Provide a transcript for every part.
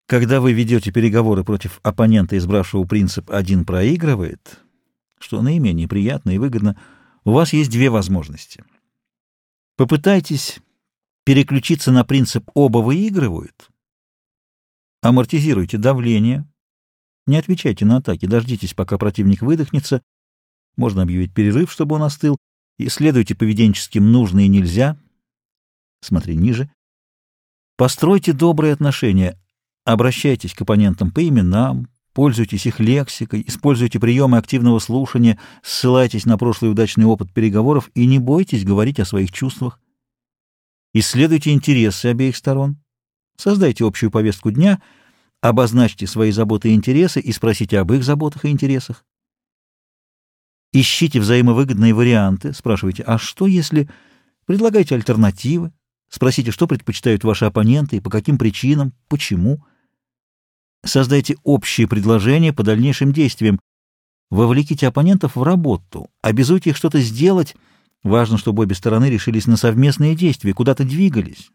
Когда вы ведете переговоры против оппонента, избравшего принцип «один проигрывает», что наименее приятно и выгодно, у вас есть две возможности. Попытайтесь переключиться на принцип «оба выигрывают», амортизируйте давление, не отвечайте на атаки, дождитесь, пока противник выдохнется, можно объявить перерыв, чтобы он остыл, и следуйте поведенческим «нужно» и «нельзя», смотри ниже. Постройте добрые отношения, обращайтесь к оппонентам по именам, пользуйтесь их лексикой, используйте приемы активного слушания, ссылайтесь на прошлый удачный опыт переговоров и не бойтесь говорить о своих чувствах. Исследуйте интересы обеих сторон, создайте общую повестку дня, обозначьте свои заботы и интересы и спросите об их заботах и интересах. Ищите взаимовыгодные варианты, спрашивайте, а что если... Предлагайте альтернативы, спросите, что предпочитают ваши оппоненты и по каким причинам, почему. Создайте общие предложения по дальнейшим действиям. Вовлеките оппонентов в работу, обязуйте их что-то сделать. Важно, чтобы обе стороны решились на совместные действия, куда-то двигались.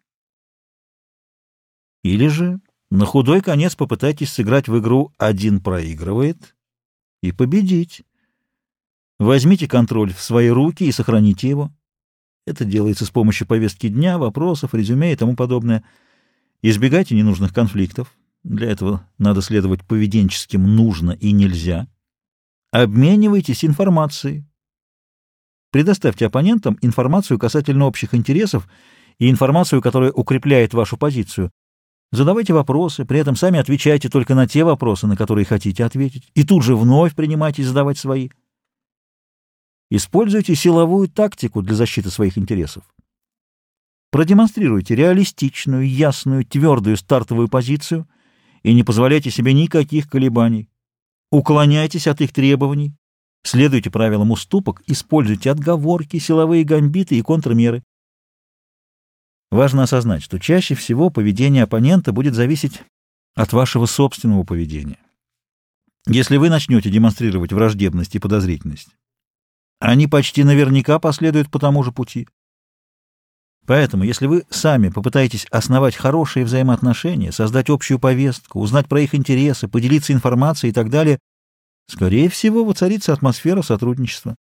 Или же на худой конец попытайтесь сыграть в игру «один проигрывает» и победить. Возьмите контроль в свои руки и сохраните его. Это делается с помощью повестки дня, вопросов, резюме и тому подобное. Избегайте ненужных конфликтов. Для этого надо следовать поведенческим «нужно» и «нельзя». Обменивайтесь информацией. Предоставьте оппонентам информацию касательно общих интересов и информацию, которая укрепляет вашу позицию. Задавайте вопросы, при этом сами отвечайте только на те вопросы, на которые хотите ответить, и тут же вновь принимайтесь задавать свои. Используйте силовую тактику для защиты своих интересов. Продемонстрируйте реалистичную, ясную, твердую стартовую позицию и не позволяйте себе никаких колебаний. Уклоняйтесь от их требований, следуйте правилам уступок, используйте отговорки, силовые гамбиты и контрмеры. Важно осознать, что чаще всего поведение оппонента будет зависеть от вашего собственного поведения. Если вы начнете демонстрировать враждебность и подозрительность, они почти наверняка последуют по тому же пути. Поэтому, если вы сами попытаетесь основать хорошие взаимоотношения, создать общую повестку, узнать про их интересы, поделиться информацией и так далее, скорее всего, воцарится атмосфера сотрудничества.